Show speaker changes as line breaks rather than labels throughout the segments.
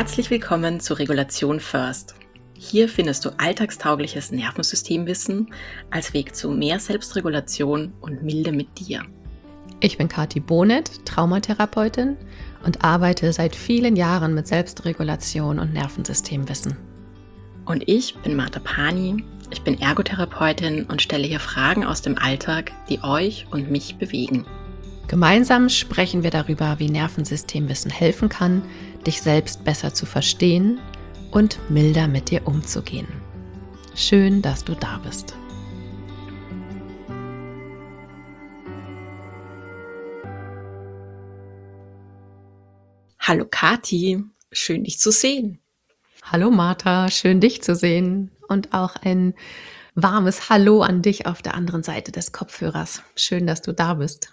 Herzlich willkommen zu Regulation First. Hier findest du alltagstaugliches Nervensystemwissen als Weg zu mehr Selbstregulation und Milde mit dir.
Ich bin Kathi Bonet, Traumatherapeutin und arbeite seit vielen Jahren mit Selbstregulation und Nervensystemwissen.
Und ich bin Martha Pani, ich bin Ergotherapeutin und stelle hier Fragen aus dem Alltag, die euch und mich bewegen.
Gemeinsam sprechen wir darüber, wie Nervensystemwissen helfen kann, dich selbst besser zu verstehen und milder mit dir umzugehen. Schön, dass du da bist.
Hallo Kathi, schön dich zu sehen.
Hallo Martha, schön dich zu sehen und auch ein warmes Hallo an dich auf der anderen Seite des Kopfhörers. Schön, dass du da bist.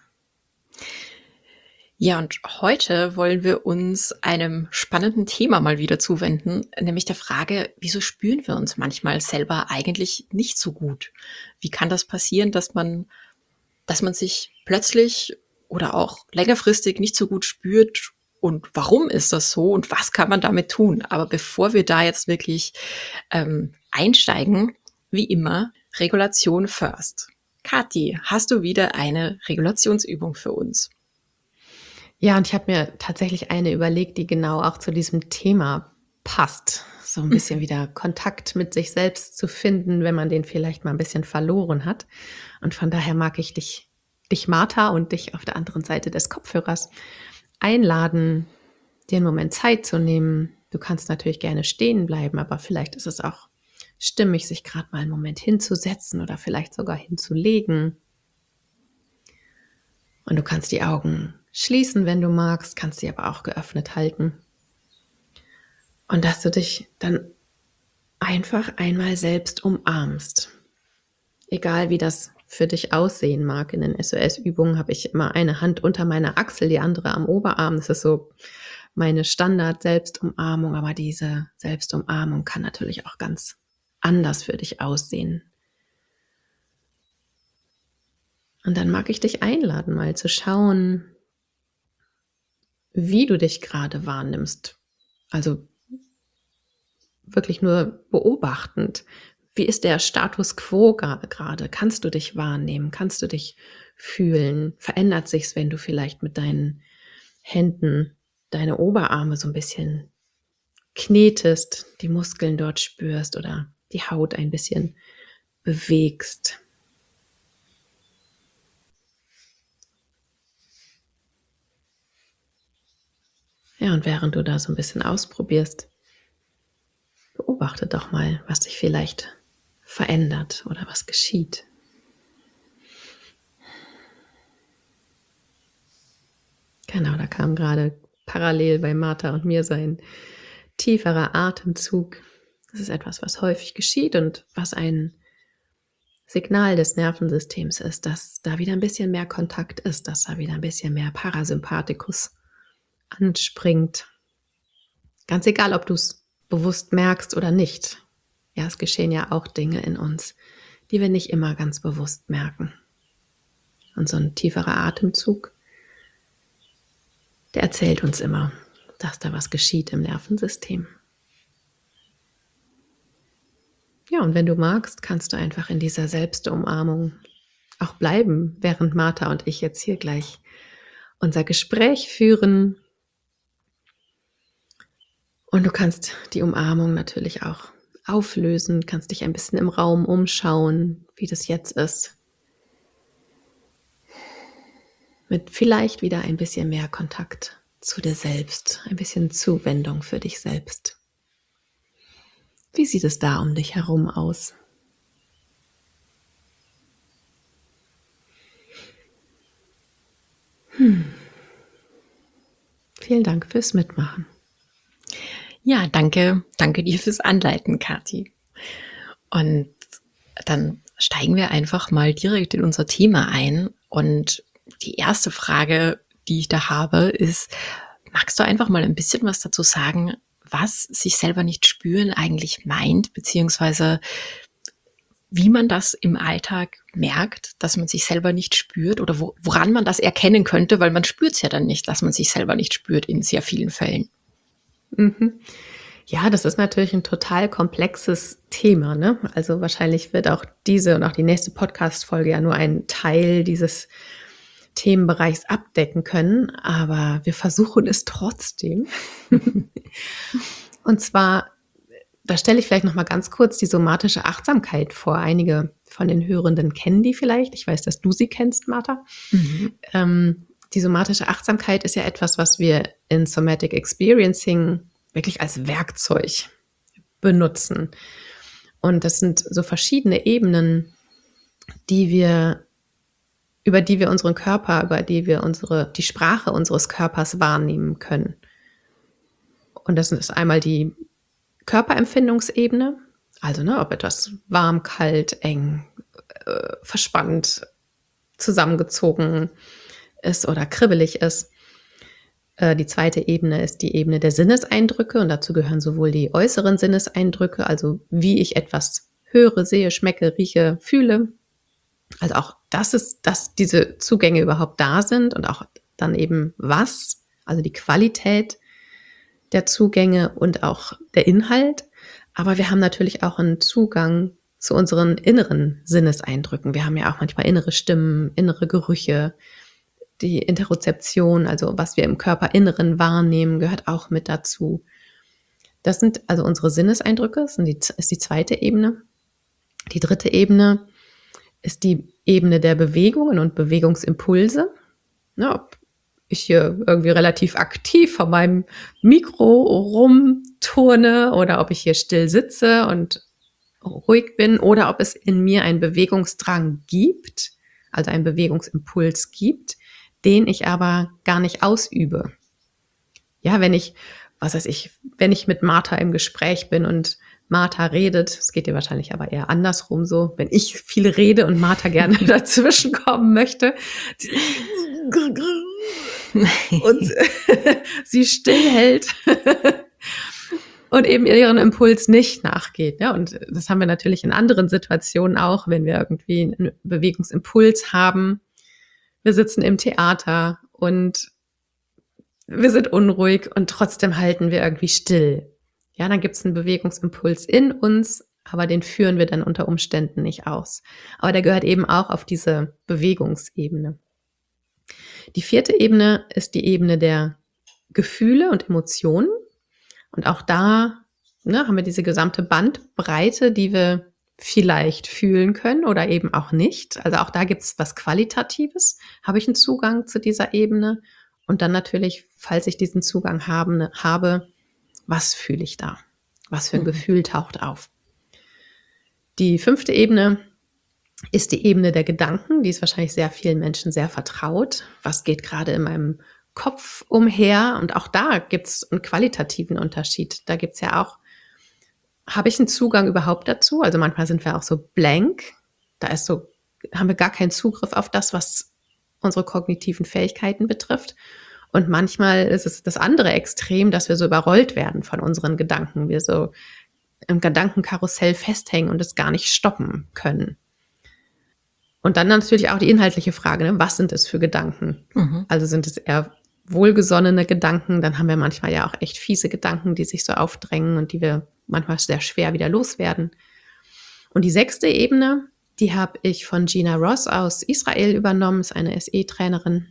Ja, und heute wollen wir uns einem spannenden Thema mal wieder zuwenden, nämlich der Frage, wieso spüren wir uns manchmal selber eigentlich nicht so gut? Wie kann das passieren, dass man sich plötzlich oder auch längerfristig nicht so gut spürt? Und warum ist das so? Und was kann man damit tun? Aber bevor wir da jetzt wirklich einsteigen, wie immer, Regulation first. Kathi, hast du wieder eine Regulationsübung für uns?
Ja, und ich habe mir tatsächlich eine überlegt, die genau auch zu diesem Thema passt. So ein bisschen wieder Kontakt mit sich selbst zu finden, wenn man den vielleicht mal ein bisschen verloren hat. Und von daher mag ich dich Martha und dich auf der anderen Seite des Kopfhörers einladen, dir einen Moment Zeit zu nehmen. Du kannst natürlich gerne stehen bleiben, aber vielleicht ist es auch stimmig, sich gerade mal einen Moment hinzusetzen oder vielleicht sogar hinzulegen. Und du kannst die Augen schließen, wenn du magst, kannst sie aber auch geöffnet halten. Und dass du dich dann einfach einmal selbst umarmst. Egal wie das für dich aussehen mag. In den SOS-Übungen habe ich immer eine Hand unter meiner Achsel, die andere am Oberarm. Das ist so meine Standard-Selbstumarmung, aber diese Selbstumarmung kann natürlich auch ganz anders für dich aussehen. Und dann mag ich dich einladen, mal zu schauen, wie du dich gerade wahrnimmst. Also wirklich nur beobachtend. Wie ist der Status quo gerade? Kannst du dich wahrnehmen? Kannst du dich fühlen? Verändert sich's, wenn du vielleicht mit deinen Händen deine Oberarme so ein bisschen knetest, die Muskeln dort spürst oder die Haut ein bisschen bewegst? Ja, und während du da so ein bisschen ausprobierst, beobachte doch mal, was sich vielleicht verändert oder was geschieht. Genau, da kam gerade parallel bei Martha und mir so ein tieferer Atemzug. Das ist etwas, was häufig geschieht und was ein Signal des Nervensystems ist, dass da wieder ein bisschen mehr Kontakt ist, dass da wieder ein bisschen mehr Parasympathikus anspringt. Ganz egal, ob du es bewusst merkst oder nicht. Ja, es geschehen ja auch Dinge in uns, die wir nicht immer ganz bewusst merken. Und so ein tieferer Atemzug, der erzählt uns immer, dass da was geschieht im Nervensystem. Ja, und wenn du magst, kannst du einfach in dieser Selbstumarmung auch bleiben, während Martha und ich jetzt hier gleich unser Gespräch führen. Und du kannst die Umarmung natürlich auch auflösen, kannst dich ein bisschen im Raum umschauen, wie das jetzt ist. Mit vielleicht wieder ein bisschen mehr Kontakt zu dir selbst, ein bisschen Zuwendung für dich selbst. Wie sieht es da um dich herum aus? Vielen Dank fürs Mitmachen.
Ja, danke dir fürs Anleiten, Kathi. Und dann steigen wir einfach mal direkt in unser Thema ein. Und die erste Frage, die ich da habe, ist, magst du einfach mal ein bisschen was dazu sagen, was sich selber nicht spüren eigentlich meint, beziehungsweise wie man das im Alltag merkt, dass man sich selber nicht spürt oder woran man das erkennen könnte, weil man spürt es ja dann nicht, dass man sich selber nicht spürt in sehr vielen Fällen.
Mhm. Ja, das ist natürlich ein total komplexes Thema, ne? Also, wahrscheinlich wird auch diese und auch die nächste Podcast-Folge ja nur einen Teil dieses Themenbereichs abdecken können, aber wir versuchen es trotzdem. Und zwar, da stelle ich vielleicht noch mal ganz kurz die somatische Achtsamkeit vor. Einige von den Hörenden kennen die vielleicht. Ich weiß, dass du sie kennst, Martha.
Mhm.
Die somatische Achtsamkeit ist ja etwas, was wir in Somatic Experiencing wirklich als Werkzeug benutzen. Und das sind so verschiedene Ebenen, über die wir unseren Körper, über die wir die Sprache unseres Körpers wahrnehmen können. Und das ist einmal die Körperempfindungsebene, also ob etwas warm, kalt, eng, verspannt, zusammengezogen ist oder kribbelig ist. Die zweite Ebene ist die Ebene der Sinneseindrücke und dazu gehören sowohl die äußeren Sinneseindrücke, also wie ich etwas höre, sehe, schmecke, rieche, fühle. Also auch dass diese Zugänge überhaupt da sind und auch dann eben was, also die Qualität der Zugänge und auch der Inhalt. Aber wir haben natürlich auch einen Zugang zu unseren inneren Sinneseindrücken. Wir haben ja auch manchmal innere Stimmen, innere Gerüche. Die Interozeption, also was wir im Körperinneren wahrnehmen, gehört auch mit dazu. Das sind also unsere Sinneseindrücke, ist die zweite Ebene. Die dritte Ebene ist die Ebene der Bewegungen und Bewegungsimpulse. Ob ich hier irgendwie relativ aktiv vor meinem Mikro rumturne oder ob ich hier still sitze und ruhig bin oder ob es in mir einen Bewegungsdrang gibt, also einen Bewegungsimpuls gibt, den ich aber gar nicht ausübe. Ja, wenn ich mit Martha im Gespräch bin und Martha redet, es geht dir wahrscheinlich aber eher andersrum so, wenn ich viel rede und Martha gerne dazwischen kommen möchte und sie stillhält und eben ihren Impuls nicht nachgeht. Ja, und das haben wir natürlich in anderen Situationen auch, wenn wir irgendwie einen Bewegungsimpuls haben. Wir sitzen im Theater und wir sind unruhig und trotzdem halten wir irgendwie still. Ja, dann gibt es einen Bewegungsimpuls in uns, aber den führen wir dann unter Umständen nicht aus. Aber der gehört eben auch auf diese Bewegungsebene. Die vierte Ebene ist die Ebene der Gefühle und Emotionen. Und auch da haben wir diese gesamte Bandbreite, die wir vielleicht fühlen können oder eben auch nicht. Also auch da gibt es was Qualitatives. Habe ich einen Zugang zu dieser Ebene? Und dann natürlich, falls ich diesen Zugang habe, was fühle ich da? Was für ein Gefühl taucht auf? Die fünfte Ebene ist die Ebene der Gedanken. Die ist wahrscheinlich sehr vielen Menschen sehr vertraut. Was geht gerade in meinem Kopf umher? Und auch da gibt es einen qualitativen Unterschied. Da gibt es ja auch, habe ich einen Zugang überhaupt dazu? Also manchmal sind wir auch so blank. Haben wir gar keinen Zugriff auf das, was unsere kognitiven Fähigkeiten betrifft. Und manchmal ist es das andere Extrem, dass wir so überrollt werden von unseren Gedanken. Wir so im Gedankenkarussell festhängen und es gar nicht stoppen können. Und dann natürlich auch die inhaltliche Frage, was sind es für Gedanken? Mhm. Also sind es eher wohlgesonnene Gedanken? Dann haben wir manchmal ja auch echt fiese Gedanken, die sich so aufdrängen und die wir manchmal sehr schwer wieder loswerden. Und die sechste Ebene, die habe ich von Gina Ross aus Israel übernommen, ist eine SE-Trainerin.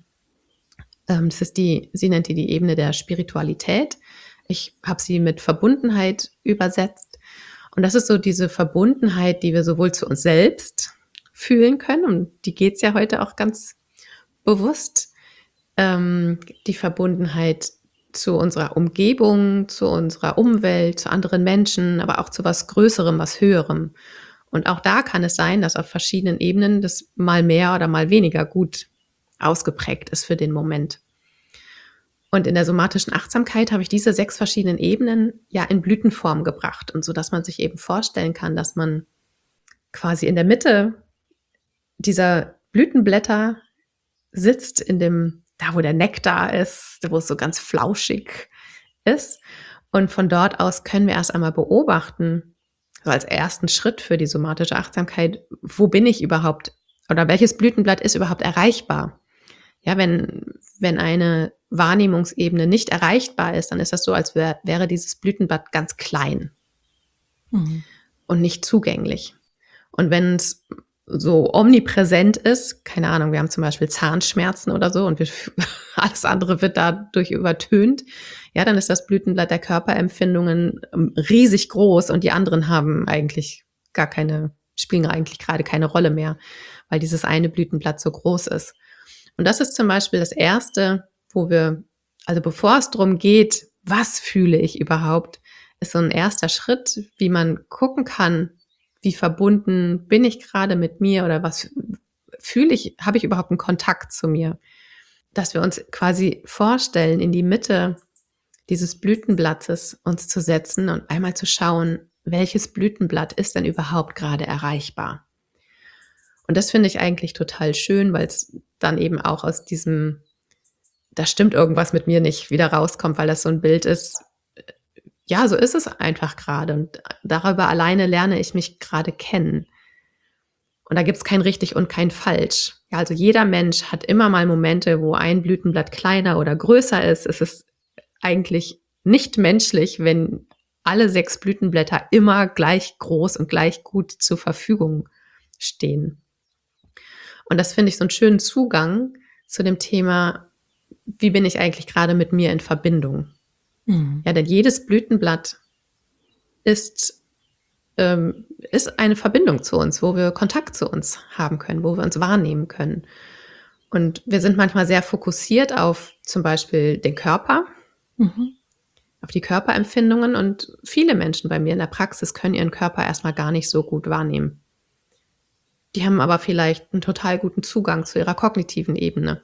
Sie nennt die Ebene der Spiritualität. Ich habe sie mit Verbundenheit übersetzt. Und das ist so diese Verbundenheit, die wir sowohl zu uns selbst fühlen können, um die geht es ja heute auch ganz bewusst, die Verbundenheit zu unserer Umgebung, zu unserer Umwelt, zu anderen Menschen, aber auch zu was Größerem, was Höherem. Und auch da kann es sein, dass auf verschiedenen Ebenen das mal mehr oder mal weniger gut ausgeprägt ist für den Moment. Und in der somatischen Achtsamkeit habe ich diese 6 verschiedenen Ebenen ja in Blütenform gebracht und so, dass man sich eben vorstellen kann, dass man quasi in der Mitte dieser Blütenblätter sitzt, da wo der Nektar ist, wo es so ganz flauschig ist. Und von dort aus können wir erst einmal beobachten, so als ersten Schritt für die somatische Achtsamkeit, wo bin ich überhaupt oder welches Blütenblatt ist überhaupt erreichbar? Ja, wenn eine Wahrnehmungsebene nicht erreichbar ist, dann ist das so, als wäre dieses Blütenblatt ganz klein und nicht zugänglich. Und wenn es so omnipräsent ist, keine Ahnung, wir haben zum Beispiel Zahnschmerzen oder so und alles andere wird dadurch übertönt, ja, dann ist das Blütenblatt der Körperempfindungen riesig groß und die anderen haben eigentlich spielen eigentlich gerade keine Rolle mehr, weil dieses eine Blütenblatt so groß ist. Und das ist zum Beispiel das Erste, also bevor es darum geht, was fühle ich überhaupt, ist so ein erster Schritt, wie man gucken kann, wie verbunden bin ich gerade mit mir oder was fühle ich, habe ich überhaupt einen Kontakt zu mir? Dass wir uns quasi vorstellen, in die Mitte dieses Blütenblattes uns zu setzen und einmal zu schauen, welches Blütenblatt ist denn überhaupt gerade erreichbar? Und das finde ich eigentlich total schön, weil es dann eben auch aus diesem, da stimmt irgendwas mit mir nicht, wieder rauskommt, weil das so ein Bild ist. Ja, so ist es einfach gerade und darüber alleine lerne ich mich gerade kennen. Und da gibt es kein richtig und kein falsch. Ja, also jeder Mensch hat immer mal Momente, wo ein Blütenblatt kleiner oder größer ist. Es ist eigentlich nicht menschlich, wenn alle 6 Blütenblätter immer gleich groß und gleich gut zur Verfügung stehen. Und das finde ich so einen schönen Zugang zu dem Thema, wie bin ich eigentlich gerade mit mir in Verbindung? Ja, denn jedes Blütenblatt ist eine Verbindung zu uns, wo wir Kontakt zu uns haben können, wo wir uns wahrnehmen können. Und wir sind manchmal sehr fokussiert auf zum Beispiel den Körper, auf die Körperempfindungen. Und viele Menschen bei mir in der Praxis können ihren Körper erstmal gar nicht so gut wahrnehmen. Die haben aber vielleicht einen total guten Zugang zu ihrer kognitiven Ebene.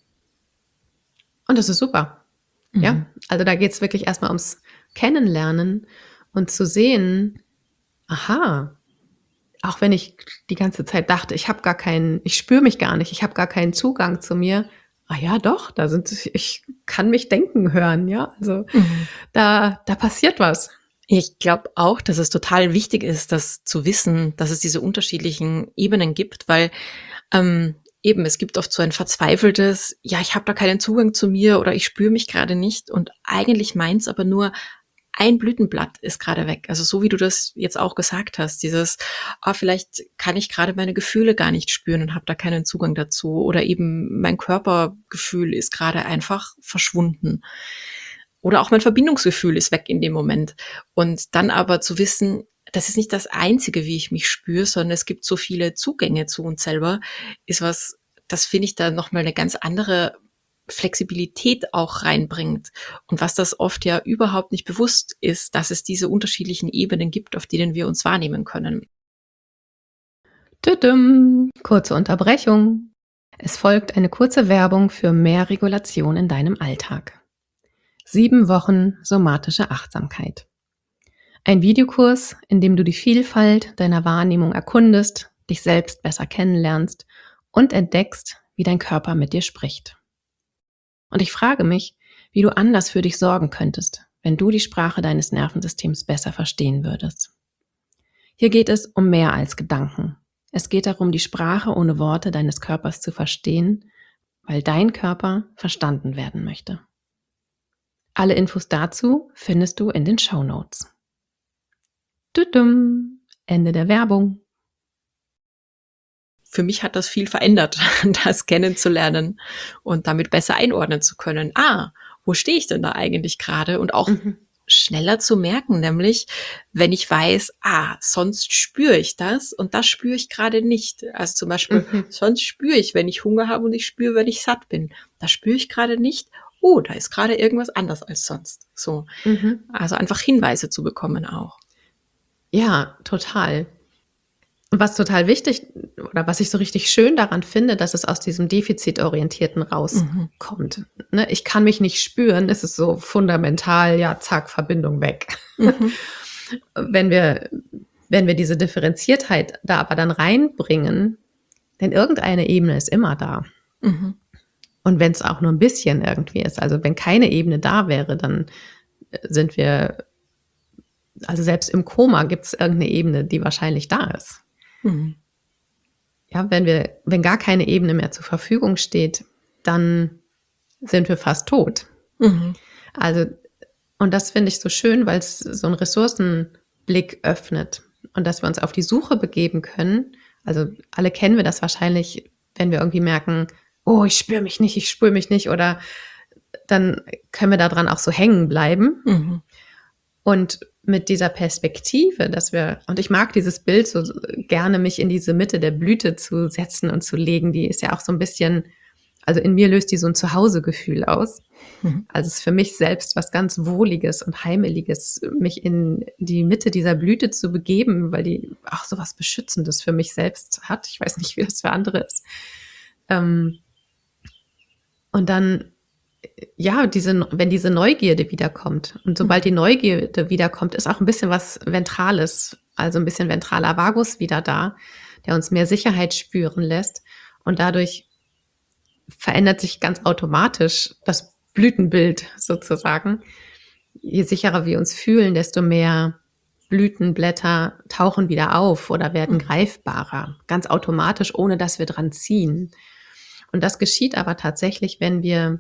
Und das ist super. Ja, also da geht es wirklich erstmal ums Kennenlernen und zu sehen, aha, auch wenn ich die ganze Zeit dachte, ich spüre mich gar nicht, ich habe gar keinen Zugang zu mir. Ah ja, doch, ich kann mich denken hören, ja. Also da passiert was.
Ich glaube auch, dass es total wichtig ist, das zu wissen, dass es diese unterschiedlichen Ebenen gibt, weil eben, es gibt oft so ein verzweifeltes, ja, ich habe da keinen Zugang zu mir oder ich spüre mich gerade nicht und eigentlich meint's aber nur, ein Blütenblatt ist gerade weg. Also so wie du das jetzt auch gesagt hast, dieses, vielleicht kann ich gerade meine Gefühle gar nicht spüren und habe da keinen Zugang dazu oder eben mein Körpergefühl ist gerade einfach verschwunden. Oder auch mein Verbindungsgefühl ist weg in dem Moment. Und dann aber zu wissen, das ist nicht das Einzige, wie ich mich spüre, sondern es gibt so viele Zugänge zu uns selber, ist was, das finde ich da nochmal eine ganz andere Flexibilität auch reinbringt. Und was das oft ja überhaupt nicht bewusst ist, dass es diese unterschiedlichen Ebenen gibt, auf denen wir uns wahrnehmen können.
Tüdüm. Kurze Unterbrechung. Es folgt eine kurze Werbung für mehr Regulation in deinem Alltag. 7 Wochen somatische Achtsamkeit. Ein Videokurs, in dem du die Vielfalt deiner Wahrnehmung erkundest, dich selbst besser kennenlernst und entdeckst, wie dein Körper mit dir spricht. Und ich frage mich, wie du anders für dich sorgen könntest, wenn du die Sprache deines Nervensystems besser verstehen würdest. Hier geht es um mehr als Gedanken. Es geht darum, die Sprache ohne Worte deines Körpers zu verstehen, weil dein Körper verstanden werden möchte. Alle Infos dazu findest du in den Shownotes. Tüdüm. Ende der Werbung.
Für mich hat das viel verändert, das kennenzulernen und damit besser einordnen zu können. Wo stehe ich denn da eigentlich gerade? Und auch schneller zu merken, nämlich, wenn ich weiß, sonst spüre ich das und das spüre ich gerade nicht. Also zum Beispiel, sonst spüre ich, wenn ich Hunger habe und ich spüre, wenn ich satt bin. Das spüre ich gerade nicht. Da ist gerade irgendwas anders als sonst. So. Also einfach Hinweise zu bekommen auch.
Ja, total. Und was total wichtig oder was ich so richtig schön daran finde, dass es aus diesem Defizitorientierten rauskommt. Ne? Ich kann mich nicht spüren, es ist so fundamental, ja, zack, Verbindung weg. Wenn wir diese Differenziertheit da aber dann reinbringen, denn irgendeine Ebene ist immer da. Und wenn es auch nur ein bisschen irgendwie ist, also wenn keine Ebene da wäre, dann sind wir, also selbst im Koma gibt es irgendeine Ebene, die wahrscheinlich da ist. Ja, wenn gar keine Ebene mehr zur Verfügung steht, dann sind wir fast tot.
Mhm.
Also, und das finde ich so schön, weil es so einen Ressourcenblick öffnet und dass wir uns auf die Suche begeben können. Also alle kennen wir das wahrscheinlich, wenn wir irgendwie merken, oh, ich spüre mich nicht, oder dann können wir daran auch so hängen bleiben.
Mhm.
Und mit dieser Perspektive, und ich mag dieses Bild so gerne, mich in diese Mitte der Blüte zu setzen und zu legen, die ist ja auch so ein bisschen, also in mir löst die so ein Zuhausegefühl aus.
Mhm.
Also es ist für mich selbst was ganz Wohliges und Heimeliges, mich in die Mitte dieser Blüte zu begeben, weil die auch so was Beschützendes für mich selbst hat. Ich weiß nicht, wie das für andere ist. Und dann, ja, wenn diese Neugierde wiederkommt, und sobald die Neugierde wiederkommt, ist auch ein bisschen was Ventrales, also ein bisschen ventraler Vagus wieder da, der uns mehr Sicherheit spüren lässt. Und dadurch verändert sich ganz automatisch das Blütenbild sozusagen. Je sicherer wir uns fühlen, desto mehr Blütenblätter tauchen wieder auf oder werden greifbarer, ganz automatisch, ohne dass wir dran ziehen. Und das geschieht aber tatsächlich, wenn wir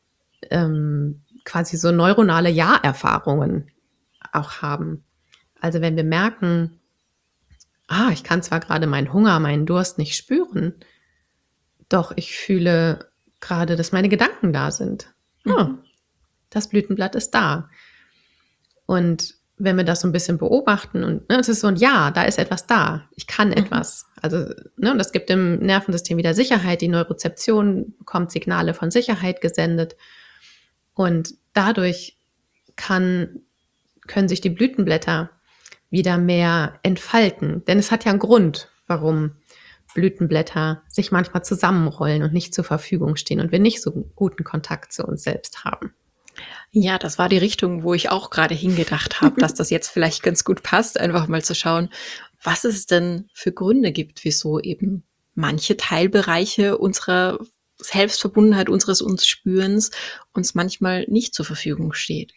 quasi so neuronale Ja-Erfahrungen auch haben. Also wenn wir merken, ich kann zwar gerade meinen Hunger, meinen Durst nicht spüren, doch ich fühle gerade, dass meine Gedanken da sind. Das Blütenblatt ist da. Und wenn wir das so ein bisschen beobachten und es ist so ein Ja, da ist etwas da. Ich kann etwas. Also, und das gibt dem Nervensystem wieder Sicherheit. Die Neurozeption bekommt Signale von Sicherheit gesendet. Und dadurch können sich die Blütenblätter wieder mehr entfalten. Denn es hat ja einen Grund, warum Blütenblätter sich manchmal zusammenrollen und nicht zur Verfügung stehen und wir nicht so guten Kontakt zu uns selbst haben.
Ja, das war die Richtung, wo ich auch gerade hingedacht habe, dass das jetzt vielleicht ganz gut passt, einfach mal zu schauen, was es denn für Gründe gibt, wieso eben manche Teilbereiche unserer Selbstverbundenheit, unseres Uns-Spürens uns manchmal nicht zur Verfügung steht.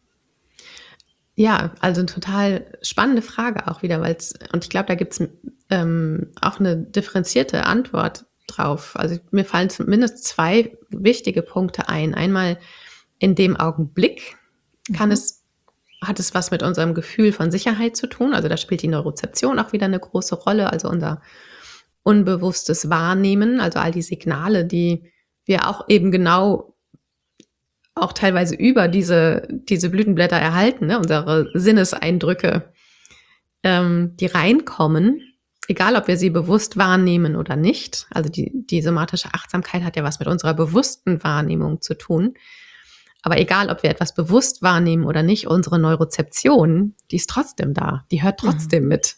Ja, also eine total spannende Frage auch wieder, und ich glaube, da gibt's auch eine differenzierte Antwort drauf. Also mir fallen zumindest 2 wichtige Punkte ein. Einmal in dem Augenblick hat es was mit unserem Gefühl von Sicherheit zu tun. Also da spielt die Neurozeption auch wieder eine große Rolle, also unser unbewusstes Wahrnehmen, also all die Signale, die wir auch eben genau auch teilweise über diese Blütenblätter erhalten, ne? Unsere Sinneseindrücke, die reinkommen, egal ob wir sie bewusst wahrnehmen oder nicht. Also die somatische Achtsamkeit hat ja was mit unserer bewussten Wahrnehmung zu tun. Aber egal, ob wir etwas bewusst wahrnehmen oder nicht, unsere Neurozeption, die ist trotzdem da. Die hört trotzdem mit.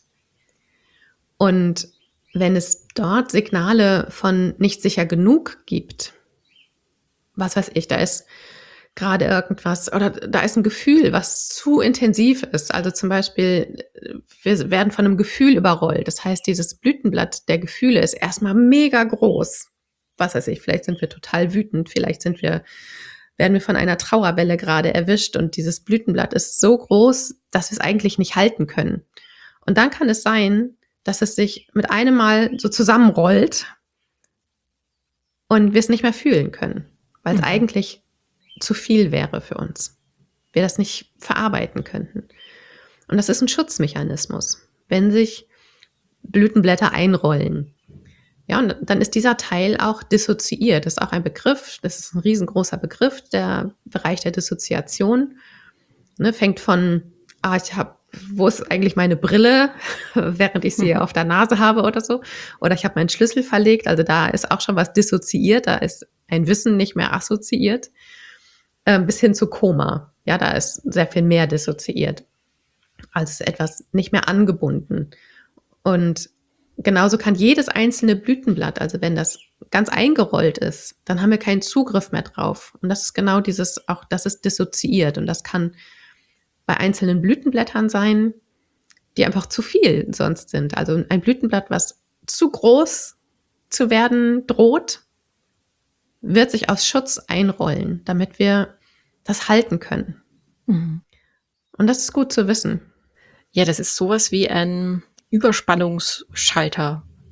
Und wenn es dort Signale von nicht sicher genug gibt, was weiß ich, da ist gerade irgendwas oder da ist ein Gefühl, was zu intensiv ist. Also zum Beispiel, wir werden von einem Gefühl überrollt. Das heißt, dieses Blütenblatt der Gefühle ist erstmal mega groß. Was weiß ich, vielleicht sind wir total wütend, vielleicht werden wir von einer Trauerwelle gerade erwischt und dieses Blütenblatt ist so groß, dass wir es eigentlich nicht halten können. Und dann kann es sein, dass es sich mit einem Mal so zusammenrollt und wir es nicht mehr fühlen können, weil es eigentlich zu viel wäre für uns. Wir das nicht verarbeiten könnten. Und das ist ein Schutzmechanismus, wenn sich Blütenblätter einrollen. Ja, und dann ist dieser Teil auch dissoziiert. Das ist auch ein Begriff, das ist ein riesengroßer Begriff, der Bereich der Dissoziation. Ne, fängt von, wo ist eigentlich meine Brille, während ich sie auf der Nase habe oder so. Oder ich habe meinen Schlüssel verlegt. Also da ist auch schon was dissoziiert, da ist ein Wissen nicht mehr assoziiert. Bis hin zu Koma. Ja, da ist sehr viel mehr dissoziiert. Also ist etwas nicht mehr angebunden. Und genauso kann jedes einzelne Blütenblatt, also wenn das ganz eingerollt ist, dann haben wir keinen Zugriff mehr drauf. Und das ist genau das ist dissoziiert. Und das kann bei einzelnen Blütenblättern sein, die einfach zu viel sonst sind. Also ein Blütenblatt, was zu groß zu werden droht, wird sich aus Schutz einrollen, damit wir das halten können. Und das ist gut zu wissen.
Ja, das ist sowas wie ein Überspannungsschalter.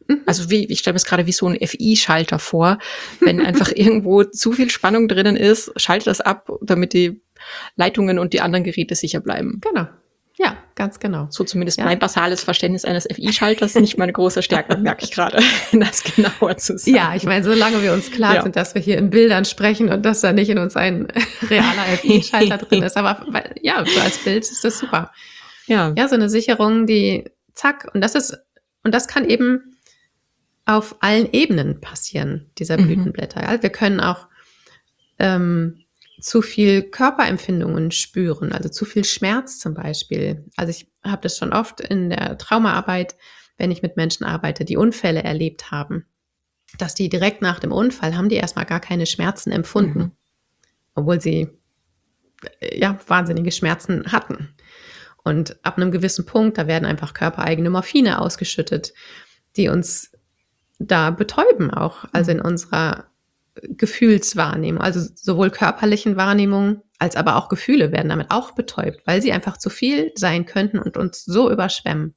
Also ich stelle mir es gerade wie so ein FI-Schalter vor. Wenn einfach irgendwo zu viel Spannung drinnen ist, schalte das ab, damit die Leitungen und die anderen Geräte sicher bleiben.
Genau. Ja, ganz genau.
So zumindest
Ja.
mein basales Verständnis eines FI-Schalters, nicht meine große Stärke, merke ich gerade, das genauer zu sagen.
Ja, ich meine, solange wir uns klar sind, dass wir hier in Bildern sprechen und dass da nicht in uns ein realer FI-Schalter drin ist. Aber ja, so als Bild ist das super.
Ja,
so eine Sicherung, die zack, und das kann eben auf allen Ebenen passieren, dieser Blütenblätter. Ja, wir können auch zu viel Körperempfindungen spüren, also zu viel Schmerz zum Beispiel. Also ich habe das schon oft in der Traumaarbeit, wenn ich mit Menschen arbeite, die Unfälle erlebt haben, dass die direkt nach dem Unfall haben die erstmal gar keine Schmerzen empfunden, obwohl sie wahnsinnige Schmerzen hatten. Und ab einem gewissen Punkt, da werden einfach körpereigene Morphine ausgeschüttet, die uns da betäuben auch, also in unserer Gefühlswahrnehmung, also sowohl körperlichen Wahrnehmungen als aber auch Gefühle werden damit auch betäubt, weil sie einfach zu viel sein könnten und uns so überschwemmen.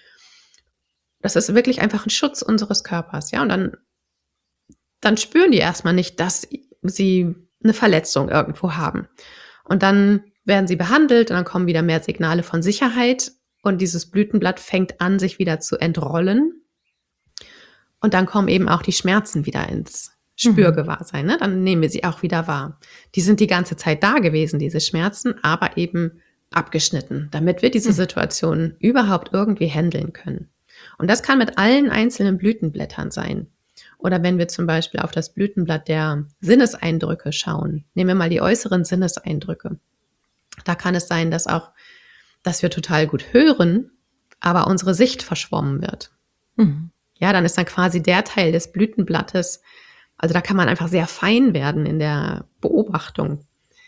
Das ist wirklich einfach ein Schutz unseres Körpers, ja, und dann spüren die erstmal nicht, dass sie eine Verletzung irgendwo haben. Und dann werden sie behandelt und dann kommen wieder mehr Signale von Sicherheit und dieses Blütenblatt fängt an, sich wieder zu entrollen. Und dann kommen eben auch die Schmerzen wieder ins Spürgewahrsein. Ne? Dann nehmen wir sie auch wieder wahr. Die sind die ganze Zeit da gewesen, diese Schmerzen, aber eben abgeschnitten, damit wir diese Situation überhaupt irgendwie handeln können. Und das kann mit allen einzelnen Blütenblättern sein. Oder wenn wir zum Beispiel auf das Blütenblatt der Sinneseindrücke schauen, nehmen wir mal die äußeren Sinneseindrücke. Da kann es sein, dass wir total gut hören, aber unsere Sicht verschwommen wird. Ja, dann ist dann quasi der Teil des Blütenblattes, also da kann man einfach sehr fein werden in der Beobachtung.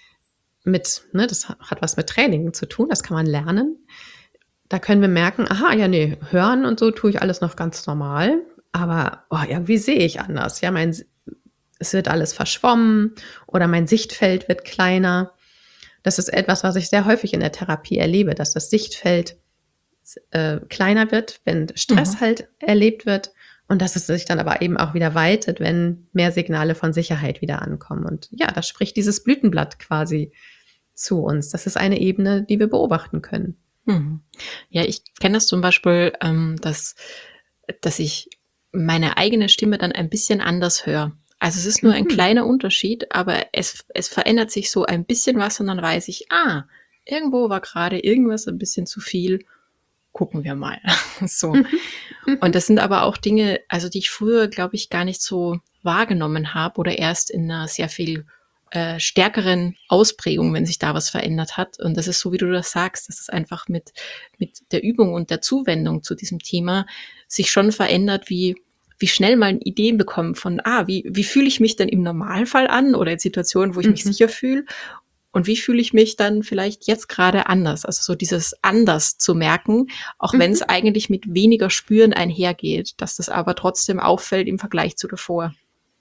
Das hat was mit Training zu tun, das kann man lernen. Da können wir merken, hören und so tue ich alles noch ganz normal, aber irgendwie sehe ich anders. Ja, es wird alles verschwommen oder mein Sichtfeld wird kleiner. Das ist etwas, was ich sehr häufig in der Therapie erlebe, dass das Sichtfeld kleiner wird, wenn Stress halt erlebt wird und dass es sich dann aber eben auch wieder weitet, wenn mehr Signale von Sicherheit wieder ankommen. Und ja, das spricht dieses Blütenblatt quasi zu uns. Das ist eine Ebene, die wir beobachten können.
Ja, ich kenne das zum Beispiel, dass ich meine eigene Stimme dann ein bisschen anders höre. Also es ist nur ein kleiner Unterschied, aber es verändert sich so ein bisschen was und dann weiß ich, irgendwo war gerade irgendwas ein bisschen zu viel. Gucken wir mal. So. Und das sind aber auch Dinge, also die ich früher, glaube ich, gar nicht so wahrgenommen habe oder erst in einer sehr viel stärkeren Ausprägung, wenn sich da was verändert hat. Und das ist so, wie du das sagst, dass es einfach mit der Übung und der Zuwendung zu diesem Thema sich schon verändert, wie schnell mal Ideen bekommen von, wie fühle ich mich denn im Normalfall an oder in Situationen, wo ich mich sicher fühle und wie fühle ich mich dann vielleicht jetzt gerade anders. Also so dieses anders zu merken, auch wenn es eigentlich mit weniger Spüren einhergeht, dass das aber trotzdem auffällt im Vergleich zu davor.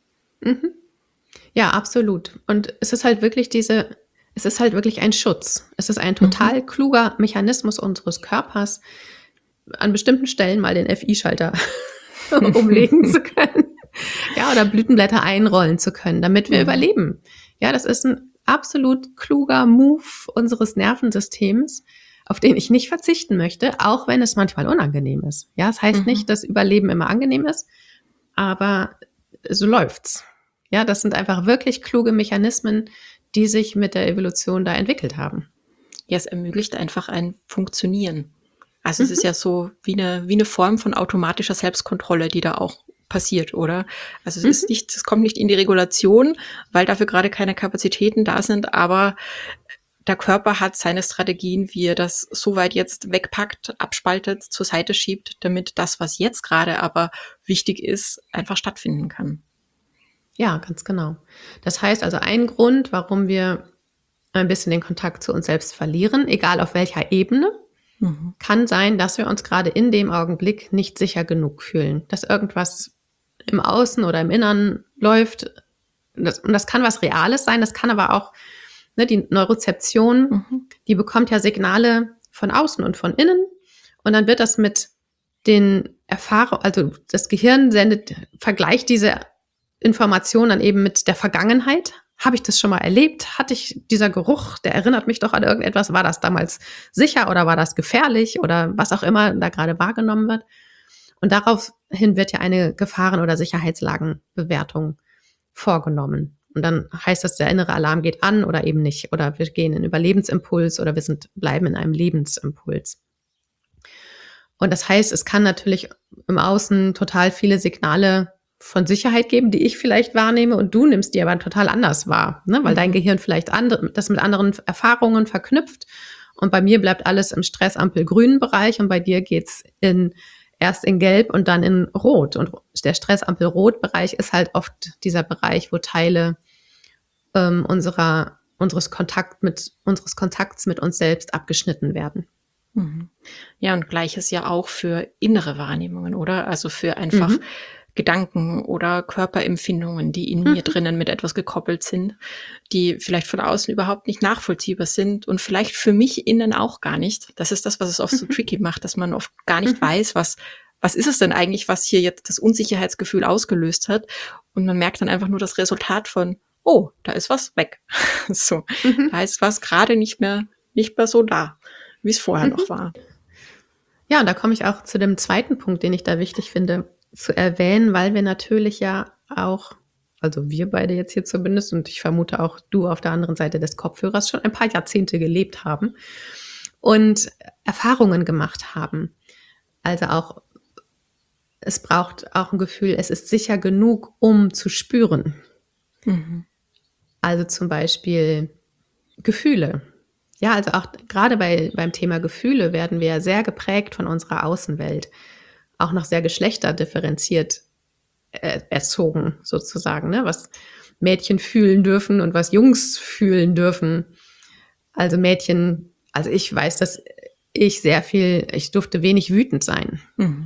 Ja, absolut. Und es ist halt wirklich ein Schutz. Es ist ein total kluger Mechanismus unseres Körpers, an bestimmten Stellen mal den FI-Schalter umlegen zu können. Ja, oder Blütenblätter einrollen zu können, damit wir überleben. Ja, das ist ein absolut kluger Move unseres Nervensystems, auf den ich nicht verzichten möchte, auch wenn es manchmal unangenehm ist. Ja, es heißt nicht, dass Überleben immer angenehm ist, aber so läuft's. Ja, das sind einfach wirklich kluge Mechanismen, die sich mit der Evolution da entwickelt haben.
Ja, es ermöglicht einfach ein Funktionieren. Also es ist ja so wie eine Form von automatischer Selbstkontrolle, die da auch passiert, oder? Also es kommt nicht in die Regulation, weil dafür gerade keine Kapazitäten da sind, aber der Körper hat seine Strategien, wie er das so weit jetzt wegpackt, abspaltet, zur Seite schiebt, damit das, was jetzt gerade aber wichtig ist, einfach stattfinden kann.
Ja, ganz genau. Das heißt also, ein Grund, warum wir ein bisschen den Kontakt zu uns selbst verlieren, egal auf welcher Ebene, kann sein, dass wir uns gerade in dem Augenblick nicht sicher genug fühlen, dass irgendwas im Außen oder im Innern läuft. Und das kann was Reales sein, das kann aber auch, die Neurozeption, die bekommt ja Signale von außen und von innen und dann wird das mit den Erfahrung, also das Gehirn vergleicht diese Information dann eben mit der Vergangenheit. Habe ich das schon mal erlebt? Hatte ich dieser Geruch, der erinnert mich doch an irgendetwas? War das damals sicher oder war das gefährlich oder was auch immer da gerade wahrgenommen wird? Und daraufhin wird ja eine Gefahren- oder Sicherheitslagenbewertung vorgenommen. Und dann heißt das, der innere Alarm geht an oder eben nicht. Oder wir gehen in Überlebensimpuls oder bleiben in einem Lebensimpuls. Und das heißt, es kann natürlich im Außen total viele Signale von Sicherheit geben, die ich vielleicht wahrnehme und du nimmst die aber total anders wahr, ne? Weil dein Gehirn vielleicht das mit anderen Erfahrungen verknüpft und bei mir bleibt alles im Stressampel-grünen Bereich und bei dir geht's erst in Gelb und dann in Rot. Und der Stressampel-Rot-Bereich ist halt oft dieser Bereich, wo Teile unseres Kontakts mit uns selbst abgeschnitten werden.
Ja, und Gleiches ja auch für innere Wahrnehmungen, oder? Also für einfach Gedanken oder Körperempfindungen, die in mir drinnen mit etwas gekoppelt sind, die vielleicht von außen überhaupt nicht nachvollziehbar sind und vielleicht für mich innen auch gar nicht. Das ist das, was es oft so tricky macht, dass man oft gar nicht weiß, was ist es denn eigentlich, was hier jetzt das Unsicherheitsgefühl ausgelöst hat? Und man merkt dann einfach nur das Resultat von, oh, da ist was weg. So, da ist was gerade nicht mehr so da, wie es vorher noch war.
Ja, und da komme ich auch zu dem zweiten Punkt, den ich da wichtig finde zu erwähnen, weil wir natürlich ja auch, also wir beide jetzt hier zumindest und ich vermute auch du auf der anderen Seite des Kopfhörers schon ein paar Jahrzehnte gelebt haben und Erfahrungen gemacht haben. Also auch, es braucht auch ein Gefühl, es ist sicher genug, um zu spüren. Also zum Beispiel Gefühle. Ja, also auch gerade beim Thema Gefühle werden wir ja sehr geprägt von unserer Außenwelt, auch noch sehr geschlechterdifferenziert erzogen sozusagen, ne? Was Mädchen fühlen dürfen und was Jungs fühlen dürfen. Also Mädchen, also ich weiß, dass ich durfte wenig wütend sein.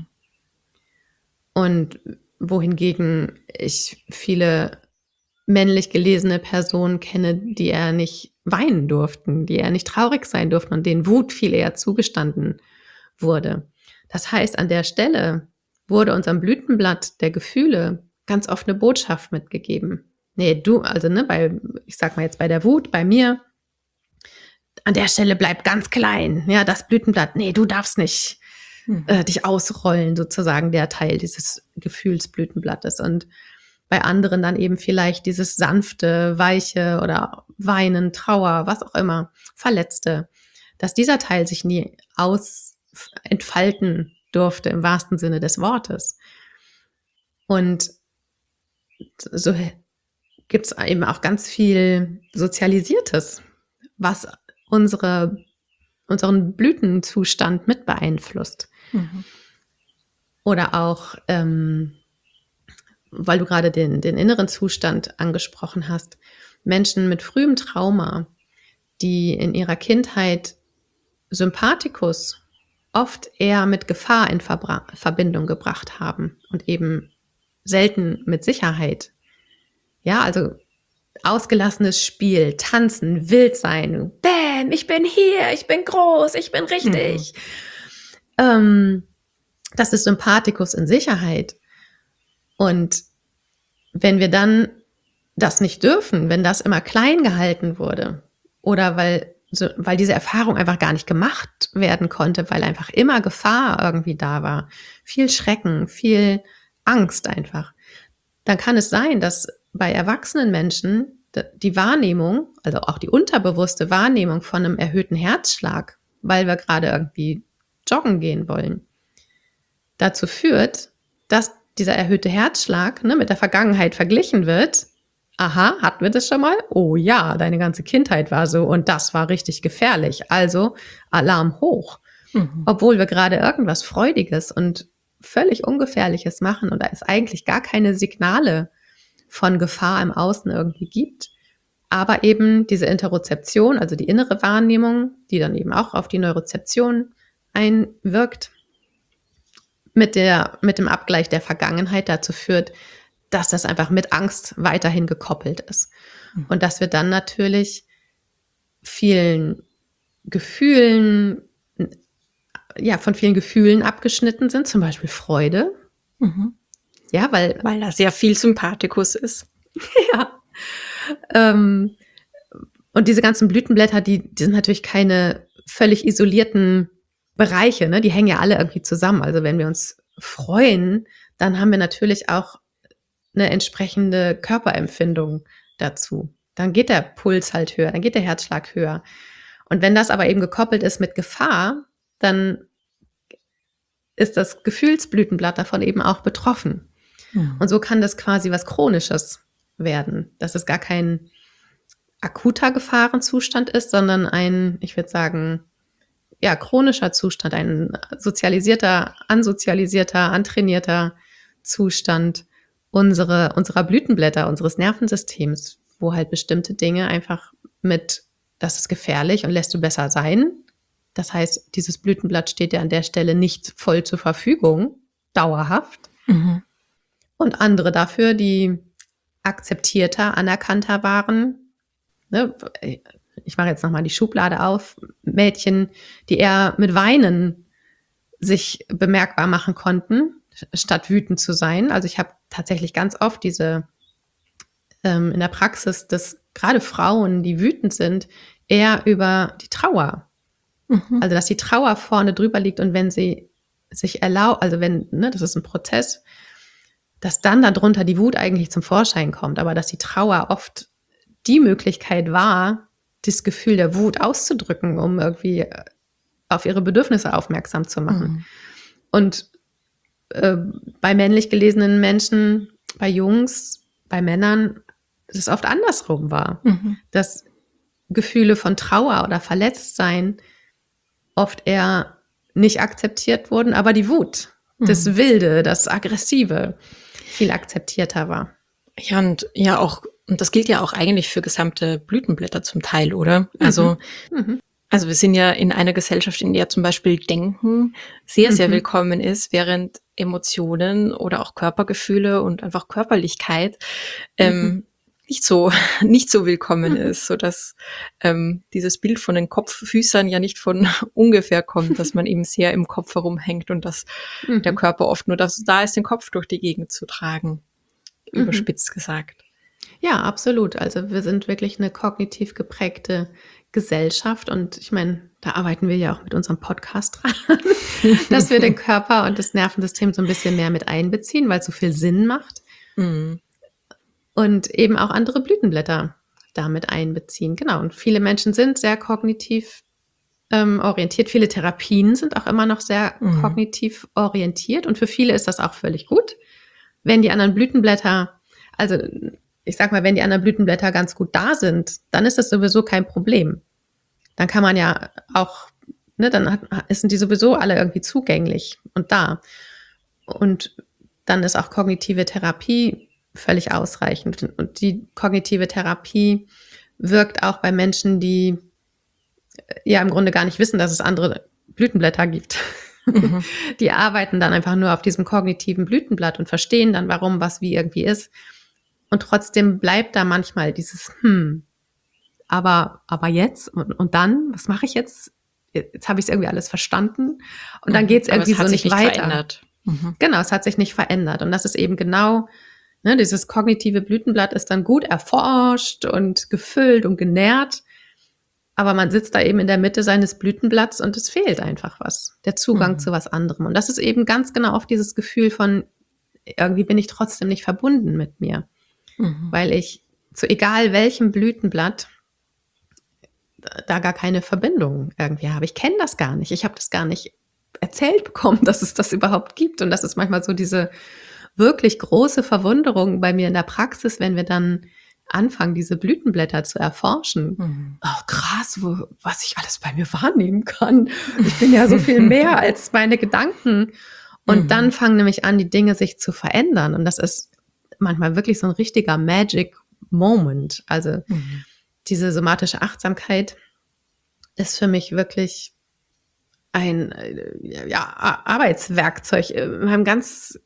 Und wohingegen ich viele männlich gelesene Personen kenne, die eher nicht weinen durften, die eher nicht traurig sein durften und denen Wut viel eher zugestanden wurde. Das heißt, an der Stelle wurde unserem Blütenblatt der Gefühle ganz oft eine Botschaft mitgegeben. Nee, ich sag mal jetzt bei der Wut, bei mir, an der Stelle bleib ganz klein. Ja, das Blütenblatt, nee, du darfst nicht dich ausrollen, sozusagen der Teil dieses Gefühlsblütenblattes. Und bei anderen dann eben vielleicht dieses sanfte, weiche oder Weinen, Trauer, was auch immer, Verletzte, dass dieser Teil sich nie entfalten durfte im wahrsten Sinne des Wortes. Und so gibt es eben auch ganz viel Sozialisiertes, was unseren Blütenzustand mit beeinflusst. Oder auch weil du gerade den inneren Zustand angesprochen hast, Menschen mit frühem Trauma, die in ihrer Kindheit Sympathikus oft eher mit Gefahr in Verbindung gebracht haben und eben selten mit Sicherheit. Ja, also ausgelassenes Spiel, tanzen, wild sein, bam, ich bin hier, ich bin groß, ich bin richtig. Das ist Sympathikus in Sicherheit. Und wenn wir dann das nicht dürfen, wenn das immer klein gehalten wurde oder weil diese Erfahrung einfach gar nicht gemacht werden konnte, weil einfach immer Gefahr irgendwie da war, viel Schrecken, viel Angst einfach, dann kann es sein, dass bei erwachsenen Menschen die Wahrnehmung, also auch die unterbewusste Wahrnehmung von einem erhöhten Herzschlag, weil wir gerade irgendwie joggen gehen wollen, dazu führt, dass dieser erhöhte Herzschlag mit der Vergangenheit verglichen wird. Aha, hatten wir das schon mal? Oh ja, deine ganze Kindheit war so und das war richtig gefährlich. Also Alarm hoch. Obwohl wir gerade irgendwas Freudiges und völlig Ungefährliches machen und da es eigentlich gar keine Signale von Gefahr im Außen irgendwie gibt. Aber eben diese Interozeption, also die innere Wahrnehmung, die dann eben auch auf die Neurozeption einwirkt, mit dem Abgleich der Vergangenheit dazu führt, dass das einfach mit Angst weiterhin gekoppelt ist. Und dass wir dann natürlich vielen Gefühlen von vielen Gefühlen abgeschnitten sind, zum Beispiel Freude.
Mhm.
Ja, weil
da sehr viel Sympathikus ist.
ja. Und diese ganzen Blütenblätter, die sind natürlich keine völlig isolierten Bereiche, ne? Die hängen ja alle irgendwie zusammen. Also wenn wir uns freuen, dann haben wir natürlich auch eine entsprechende Körperempfindung dazu. Dann geht der Puls halt höher, dann geht der Herzschlag höher. Und wenn das aber eben gekoppelt ist mit Gefahr, dann ist das Gefühlsblütenblatt davon eben auch betroffen. Und so kann das quasi was Chronisches werden, dass es gar kein akuter Gefahrenzustand ist, sondern ein, ich würde sagen, ja, chronischer Zustand, ein sozialisierter, ansozialisierter, antrainierter Zustand unserer Blütenblätter, unseres Nervensystems, wo halt bestimmte Dinge einfach das ist gefährlich und lässt du besser sein. Das heißt, dieses Blütenblatt steht dir an der Stelle nicht voll zur Verfügung, dauerhaft.
Mhm.
Und andere dafür, die akzeptierter, anerkannter waren. Ne? Ich mache jetzt nochmal die Schublade auf. Mädchen, die eher mit Weinen sich bemerkbar machen konnten, statt wütend zu sein. Also ich habe tatsächlich ganz oft in der Praxis, dass gerade Frauen, die wütend sind, eher über die Trauer.
Mhm.
Also dass die Trauer vorne drüber liegt und wenn sie sich erlaubt, also das ist ein Prozess, dass dann darunter die Wut eigentlich zum Vorschein kommt, aber dass die Trauer oft die Möglichkeit war, das Gefühl der Wut auszudrücken, um irgendwie auf ihre Bedürfnisse aufmerksam zu machen.
Mhm.
Und bei männlich gelesenen Menschen, bei Jungs, bei Männern, es oft andersrum war.
Mhm.
Dass Gefühle von Trauer oder Verletztsein oft eher nicht akzeptiert wurden, aber die Wut, das Wilde, das Aggressive viel akzeptierter war.
Ja, und das gilt ja auch eigentlich für gesamte Blütenblätter zum Teil, oder? Also wir sind ja in einer Gesellschaft, in der zum Beispiel Denken sehr, sehr willkommen ist, während Emotionen oder auch Körpergefühle und einfach Körperlichkeit nicht so willkommen ist, sodass dieses Bild von den Kopffüßern ja nicht von ungefähr kommt, dass man eben sehr im Kopf herumhängt und dass der Körper oft nur da ist, den Kopf durch die Gegend zu tragen, überspitzt gesagt.
Ja, absolut. Also wir sind wirklich eine kognitiv geprägte Gesellschaft und ich meine, da arbeiten wir ja auch mit unserem Podcast dran, dass wir den Körper und das Nervensystem so ein bisschen mehr mit einbeziehen, weil es so viel Sinn macht. Und eben auch andere Blütenblätter damit einbeziehen. Genau. Und viele Menschen sind sehr kognitiv orientiert. Viele Therapien sind auch immer noch sehr kognitiv orientiert. Und für viele ist das auch völlig gut, wenn die anderen Blütenblätter, also ich sag mal, wenn die anderen Blütenblätter ganz gut da sind, dann ist das sowieso kein Problem. Dann kann man ja auch, ne, sind die sowieso alle irgendwie zugänglich und da. Und dann ist auch kognitive Therapie völlig ausreichend. Und die kognitive Therapie wirkt auch bei Menschen, die ja im Grunde gar nicht wissen, dass es andere Blütenblätter gibt. Die arbeiten dann einfach nur auf diesem kognitiven Blütenblatt und verstehen dann, warum was wie irgendwie ist. Und trotzdem bleibt da manchmal dieses aber jetzt und dann, was mache ich jetzt? Jetzt habe ich es irgendwie alles verstanden und dann geht es irgendwie so nicht weiter.
Verändert.
Genau, es hat sich nicht verändert und das ist eben genau, ne, dieses kognitive Blütenblatt ist dann gut erforscht und gefüllt und genährt, aber man sitzt da eben in der Mitte seines Blütenblatts und es fehlt einfach was, der Zugang zu was anderem und das ist eben ganz genau oft dieses Gefühl von, irgendwie bin ich trotzdem nicht verbunden mit mir, weil ich zu egal welchem Blütenblatt da gar keine Verbindung irgendwie habe. Ich kenne das gar nicht. Ich habe das gar nicht erzählt bekommen, dass es das überhaupt gibt. Und das ist manchmal so diese wirklich große Verwunderung bei mir in der Praxis, wenn wir dann anfangen, diese Blütenblätter zu erforschen. Oh, krass, was ich alles bei mir wahrnehmen kann. Ich bin ja so viel mehr als meine Gedanken. Und dann fangen nämlich an, die Dinge sich zu verändern. Und das ist manchmal wirklich so ein richtiger Magic Moment. Also diese somatische Achtsamkeit ist für mich wirklich ein Arbeitswerkzeug in meinem ganz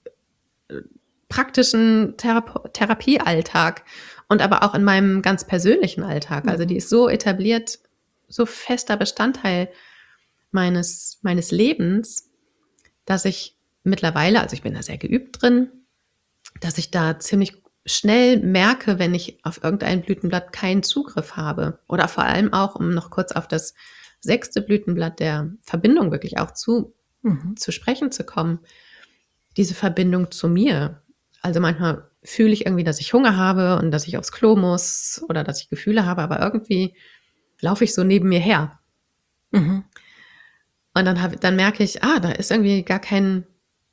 praktischen Therapiealltag und aber auch in meinem ganz persönlichen Alltag. Also die ist so etabliert, so fester Bestandteil meines Lebens, dass ich mittlerweile, also ich bin da sehr geübt drin, dass ich da ziemlich schnell merke, wenn ich auf irgendein Blütenblatt keinen Zugriff habe. Oder vor allem auch, um noch kurz auf das 6. Blütenblatt der Verbindung wirklich auch zu sprechen zu kommen, diese Verbindung zu mir. Also manchmal fühle ich irgendwie, dass ich Hunger habe und dass ich aufs Klo muss oder dass ich Gefühle habe, aber irgendwie laufe ich so neben mir her.
Mhm.
Und dann merke ich, da ist irgendwie gar kein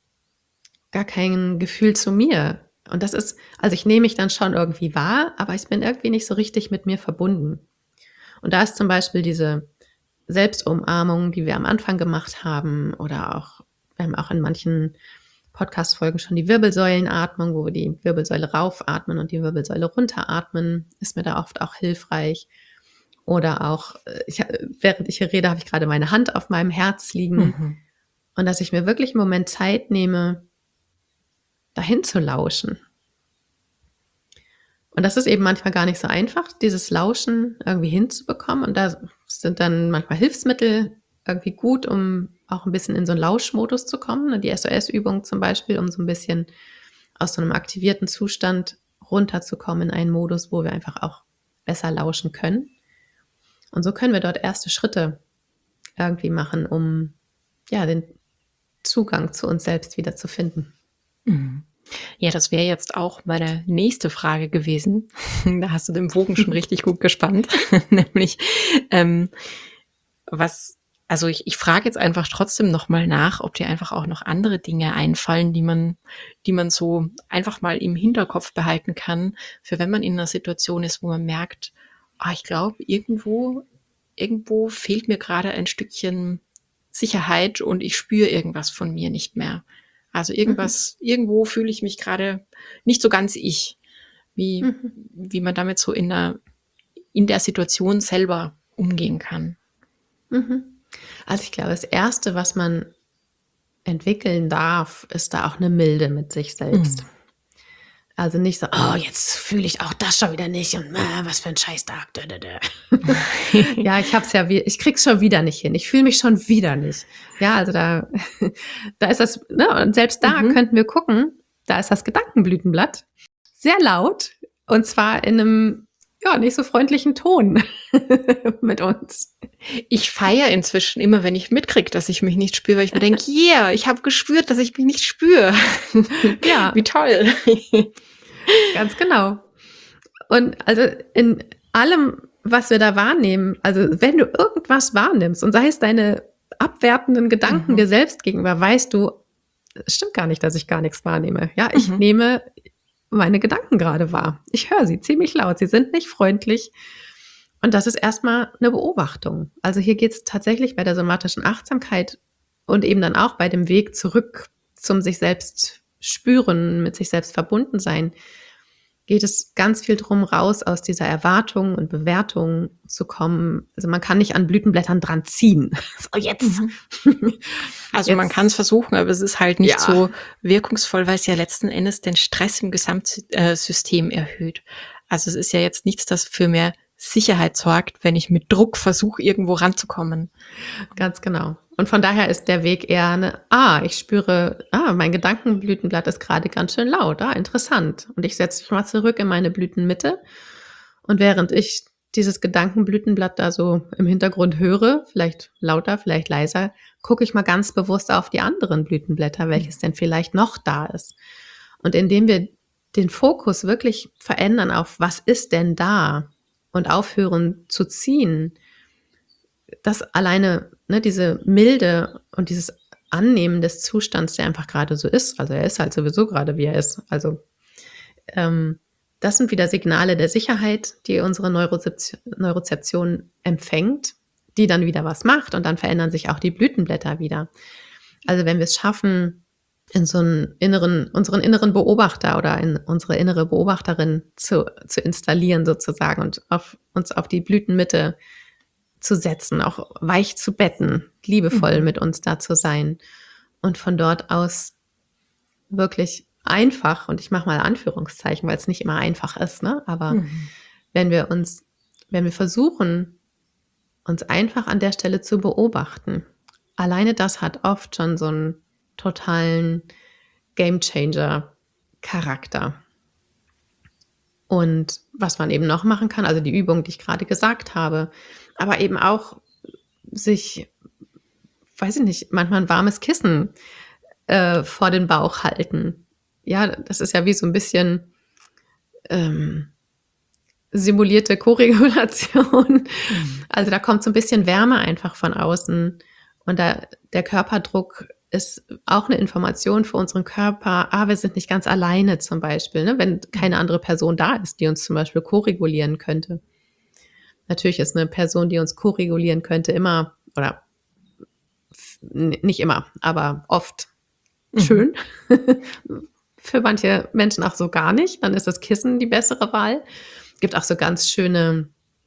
Gefühl zu mir. Und das ist, also ich nehme mich dann schon irgendwie wahr, aber ich bin irgendwie nicht so richtig mit mir verbunden. Und da ist zum Beispiel diese Selbstumarmung, die wir am Anfang gemacht haben, oder auch, wir haben auch in manchen Podcast-Folgen schon die Wirbelsäulenatmung, wo wir die Wirbelsäule raufatmen und die Wirbelsäule runteratmen, ist mir da oft auch hilfreich. Oder auch, während ich hier rede, habe ich gerade meine Hand auf meinem Herz liegen. Und dass ich mir wirklich einen Moment Zeit nehme, dahin zu lauschen. Und das ist eben manchmal gar nicht so einfach, dieses Lauschen irgendwie hinzubekommen. Und da sind dann manchmal Hilfsmittel irgendwie gut, um auch ein bisschen in so einen Lauschmodus zu kommen. Die SOS-Übung zum Beispiel, um so ein bisschen aus so einem aktivierten Zustand runterzukommen in einen Modus, wo wir einfach auch besser lauschen können. Und so können wir dort erste Schritte irgendwie machen, um den Zugang zu uns selbst wieder zu finden.
Ja, das wäre jetzt auch meine nächste Frage gewesen. Da hast du den Bogen schon richtig gut gespannt. Nämlich, also ich frage jetzt einfach trotzdem nochmal nach, ob dir einfach auch noch andere Dinge einfallen, die man so einfach mal im Hinterkopf behalten kann, für wenn man in einer Situation ist, wo man merkt, ich glaube, irgendwo fehlt mir gerade ein Stückchen Sicherheit und ich spüre irgendwas von mir nicht mehr. Also irgendwo fühle ich mich gerade nicht so ganz ich, wie man damit so in der Situation selber umgehen kann.
Also ich glaube, das Erste, was man entwickeln darf, ist da auch eine Milde mit sich selbst. Also nicht so, jetzt fühle ich auch das schon wieder nicht und was für ein Scheißtag. Ja, ich krieg's schon wieder nicht hin. Ich fühle mich schon wieder nicht. Ja, also da ist das, ne? Und selbst da könnten wir gucken, da ist das Gedankenblütenblatt sehr laut und zwar in einem nicht so freundlichen Ton mit uns.
Ich feiere inzwischen immer, wenn ich mitkriege, dass ich mich nicht spüre, weil ich mir denke, ich habe gespürt, dass ich mich nicht spüre.
Ja.
Wie toll.
Ganz genau. Und also in allem, was wir da wahrnehmen, also wenn du irgendwas wahrnimmst und sei es deine abwertenden Gedanken dir selbst gegenüber, weißt du, es stimmt gar nicht, dass ich gar nichts wahrnehme. Ja, ich nehme meine Gedanken gerade wahr. Ich höre sie ziemlich laut. Sie sind nicht freundlich. Und das ist erstmal eine Beobachtung. Also hier geht es tatsächlich bei der somatischen Achtsamkeit und eben dann auch bei dem Weg zurück zum sich selbst spüren, mit sich selbst verbunden sein, geht es ganz viel drum, raus aus dieser Erwartung und Bewertung zu kommen. Also man kann nicht an Blütenblättern dran ziehen. So jetzt.
Also man kann es versuchen, aber es ist halt nicht so wirkungsvoll, weil es ja letzten Endes den Stress im Gesamtsystem erhöht. Also es ist ja jetzt nichts, das für mehr Sicherheit sorgt, wenn ich mit Druck versuche, irgendwo ranzukommen.
Ganz genau. Und von daher ist der Weg eher ich spüre, mein Gedankenblütenblatt ist gerade ganz schön laut, interessant. Und ich setze mich mal zurück in meine Blütenmitte. Und während ich dieses Gedankenblütenblatt da so im Hintergrund höre, vielleicht lauter, vielleicht leiser, gucke ich mal ganz bewusst auf die anderen Blütenblätter, welches denn vielleicht noch da ist. Und indem wir den Fokus wirklich verändern auf, was ist denn da, und aufhören zu ziehen, das alleine, diese Milde und dieses Annehmen des Zustands, der einfach gerade so ist, also er ist halt sowieso gerade, wie er ist, also das sind wieder Signale der Sicherheit, die unsere Neurozeption empfängt, die dann wieder was macht und dann verändern sich auch die Blütenblätter wieder. Also wenn wir es schaffen, in so unseren inneren Beobachter oder in unsere innere Beobachterin zu installieren sozusagen und uns auf die Blütenmitte zu setzen, auch weich zu betten, liebevoll mit uns da zu sein und von dort aus wirklich einfach, und ich mache mal Anführungszeichen, weil es nicht immer einfach ist, aber wenn wir versuchen, uns einfach an der Stelle zu beobachten, alleine das hat oft schon so einen totalen Gamechanger-Charakter. Und was man eben noch machen kann, also die Übung, die ich gerade gesagt habe, aber eben auch sich, weiß ich nicht, manchmal ein warmes Kissen vor den Bauch halten. Ja, das ist ja wie so ein bisschen simulierte Koregulation. Also da kommt so ein bisschen Wärme einfach von außen. Und der Körperdruck ist auch eine Information für unseren Körper. Wir sind nicht ganz alleine zum Beispiel, ne? Wenn keine andere Person da ist, die uns zum Beispiel koregulieren könnte. Natürlich ist eine Person, die uns koregulieren könnte, immer, oder nicht immer, aber oft schön. Für manche Menschen auch so gar nicht. Dann ist das Kissen die bessere Wahl. Es gibt auch so ganz schöne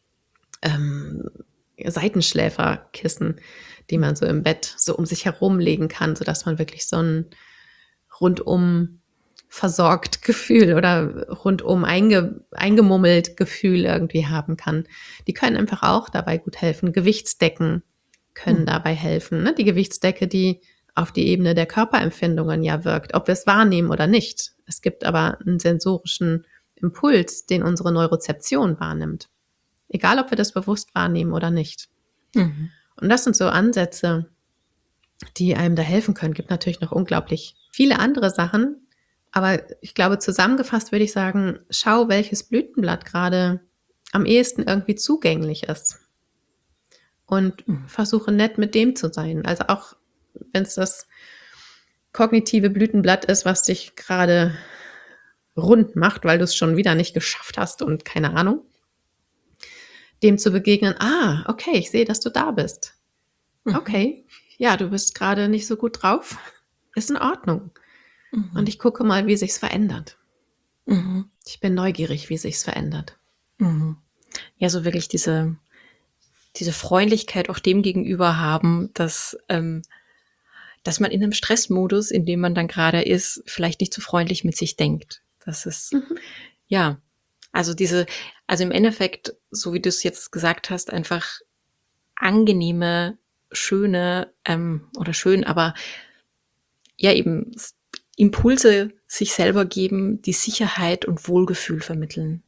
Seitenschläferkissen, die man so im Bett so um sich herum legen kann, sodass man wirklich so ein rundum versorgt Gefühl oder rundum eingemummelt Gefühl irgendwie haben kann. Die können einfach auch dabei gut helfen. Gewichtsdecken können dabei helfen. Ne? Die Gewichtsdecke, die auf die Ebene der Körperempfindungen ja wirkt, ob wir es wahrnehmen oder nicht. Es gibt aber einen sensorischen Impuls, den unsere Neurozeption wahrnimmt. Egal, ob wir das bewusst wahrnehmen oder nicht. Und das sind so Ansätze, die einem da helfen können. Gibt natürlich noch unglaublich viele andere Sachen. Aber ich glaube, zusammengefasst würde ich sagen, schau, welches Blütenblatt gerade am ehesten irgendwie zugänglich ist. Und versuche nett mit dem zu sein. Also auch, wenn es das kognitive Blütenblatt ist, was dich gerade rund macht, weil du es schon wieder nicht geschafft hast und keine Ahnung, dem zu begegnen, okay, ich sehe, dass du da bist. Okay, ja, du bist gerade nicht so gut drauf. Ist in Ordnung. Und ich gucke mal, wie sich's verändert. Ich bin neugierig, wie sich's verändert.
Ja, so wirklich diese Freundlichkeit auch dem gegenüber haben, dass man in einem Stressmodus, in dem man dann gerade ist, vielleicht nicht so freundlich mit sich denkt. Das ist, ja, also im Endeffekt, so wie du es jetzt gesagt hast, einfach angenehme, schöne, oder schön, aber ja eben Impulse sich selber geben, die Sicherheit und Wohlgefühl vermitteln.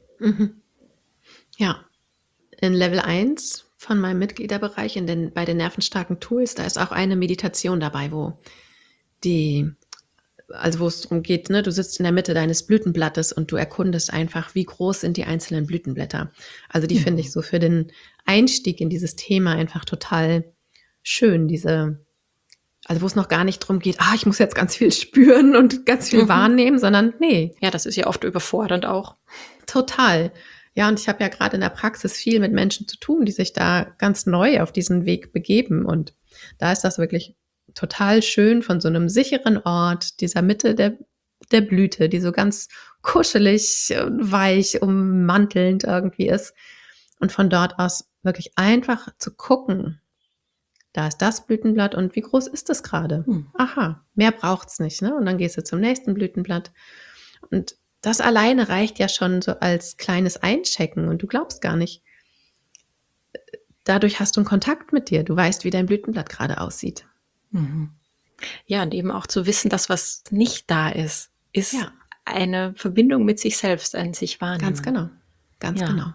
Ja. In Level 1 von meinem Mitgliederbereich bei den nervenstarken Tools, da ist auch eine Meditation dabei, wo es darum geht, ne, du sitzt in der Mitte deines Blütenblattes und du erkundest einfach, wie groß sind die einzelnen Blütenblätter. Also die finde ich so für den Einstieg in dieses Thema einfach total schön, also wo es noch gar nicht drum geht, ich muss jetzt ganz viel spüren und ganz viel wahrnehmen, sondern nee.
Ja, das ist ja oft überfordernd auch.
Total. Ja, und ich habe ja gerade in der Praxis viel mit Menschen zu tun, die sich da ganz neu auf diesen Weg begeben. Und da ist das wirklich total schön, von so einem sicheren Ort, dieser Mitte der Blüte, die so ganz kuschelig, weich, ummantelnd irgendwie ist. Und von dort aus wirklich einfach zu gucken, da ist das Blütenblatt und wie groß ist das gerade? Aha, mehr braucht's nicht, ne? Und dann gehst du zum nächsten Blütenblatt. Und das alleine reicht ja schon so als kleines Einchecken und du glaubst gar nicht. Dadurch hast du einen Kontakt mit dir. Du weißt, wie dein Blütenblatt gerade aussieht.
Ja, und eben auch zu wissen, dass was nicht da ist
Ja.
eine Verbindung mit sich selbst, ein sich wahrnehmen.
Ganz genau. Ganz genau.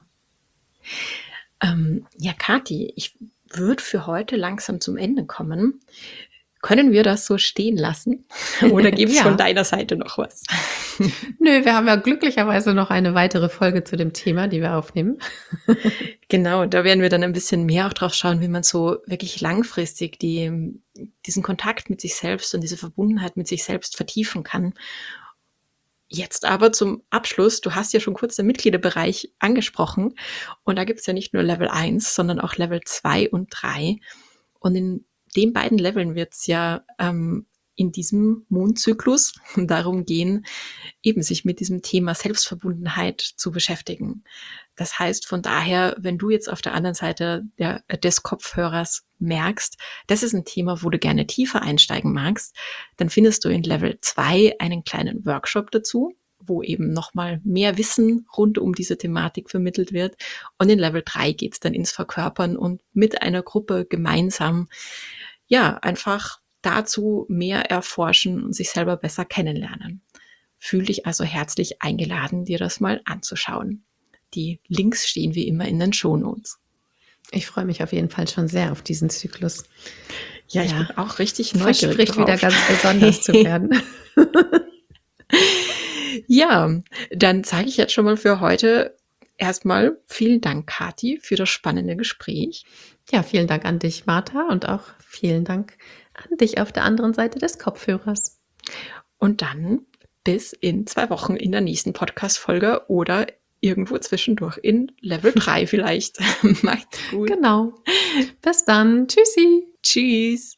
Ja, Kathi, ich würde für heute langsam zum Ende kommen. Können wir das so stehen lassen? Oder gibt es
Ja.
von deiner Seite noch was?
Nö, wir haben ja glücklicherweise noch eine weitere Folge zu dem Thema, die wir aufnehmen.
Genau, da werden wir dann ein bisschen mehr auch drauf schauen, wie man so wirklich langfristig diesen Kontakt mit sich selbst und diese Verbundenheit mit sich selbst vertiefen kann. Jetzt aber zum Abschluss, du hast ja schon kurz den Mitgliederbereich angesprochen und da gibt es ja nicht nur Level 1, sondern auch Level 2 und 3 und in den beiden Leveln wird es ja in diesem Mondzyklus darum gehen, eben sich mit diesem Thema Selbstverbundenheit zu beschäftigen. Das heißt, von daher, wenn du jetzt auf der anderen Seite des Kopfhörers merkst, das ist ein Thema, wo du gerne tiefer einsteigen magst, dann findest du in Level 2 einen kleinen Workshop dazu, wo eben nochmal mehr Wissen rund um diese Thematik vermittelt wird. Und in Level 3 geht es dann ins Verkörpern und mit einer Gruppe gemeinsam ja, einfach dazu mehr erforschen und sich selber besser kennenlernen. Fühl dich also herzlich eingeladen, dir das mal anzuschauen. Die Links stehen wie immer in den Shownotes.
Ich freue mich auf jeden Fall schon sehr auf diesen Zyklus.
Ja, ich bin auch richtig neugierig
Verspricht
drauf.
wieder ganz besonders zu werden.
Ja, dann sage ich jetzt schon mal für heute erstmal vielen Dank, Kathi, für das spannende Gespräch.
Ja, vielen Dank an dich, Martha, und auch vielen Dank an dich auf der anderen Seite des Kopfhörers.
Und dann bis in 2 Wochen in der nächsten Podcast-Folge oder irgendwo zwischendurch in Level 3 vielleicht. Macht's gut.
Genau. Bis dann. Tschüssi.
Tschüss.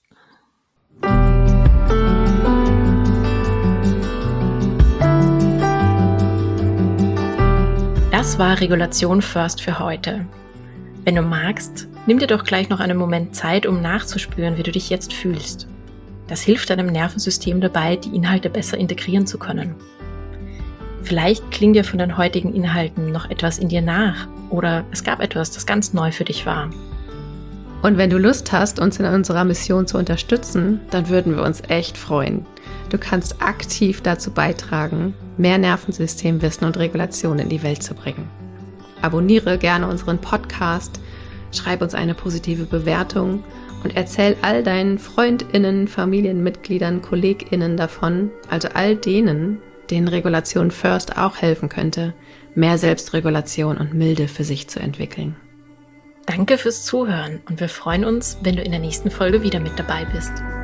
Das war Regulation First für heute. Wenn du magst, nimm dir doch gleich noch einen Moment Zeit, um nachzuspüren, wie du dich jetzt fühlst. Das hilft deinem Nervensystem dabei, die Inhalte besser integrieren zu können. Vielleicht klingt dir von den heutigen Inhalten noch etwas in dir nach oder es gab etwas, das ganz neu für dich war.
Und wenn du Lust hast, uns in unserer Mission zu unterstützen, dann würden wir uns echt freuen. Du kannst aktiv dazu beitragen, mehr Nervensystemwissen und Regulation in die Welt zu bringen. Abonniere gerne unseren Podcast, schreib uns eine positive Bewertung und erzähl all deinen FreundInnen, Familienmitgliedern, KollegInnen davon, also all denen Regulation First auch helfen könnte, mehr Selbstregulation und Milde für sich zu entwickeln.
Danke fürs Zuhören und wir freuen uns, wenn du in der nächsten Folge wieder mit dabei bist.